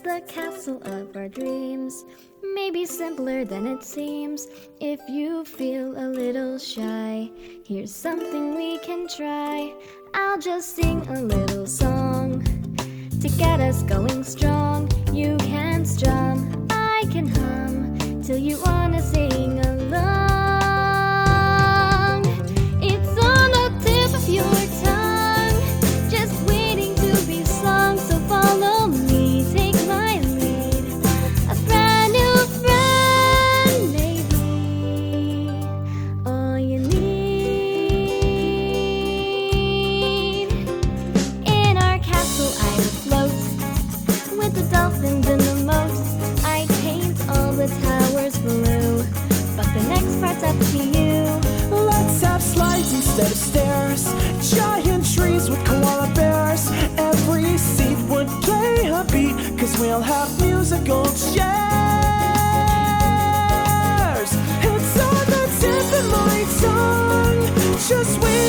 build the castle of our dreams. Maybe simpler than it seems. If you feel a little shy, here's something we can try. I'll just sing a little song to get us going strong. You can strum, I can hum, till you wanna sing along. It's on the tip of your tongue, just waiting to be sung. So follow me, take my lead, a brand new friend may be all you need. In our castle I will float with the dolphins in the moat. I paint all the towers blue, but the next part's up to you. Let's have slides instead of stairs, giant trees with koala bears. Every seat would play a beat, cause we'll have musical chairs. It's on the tip of my tongue, just wait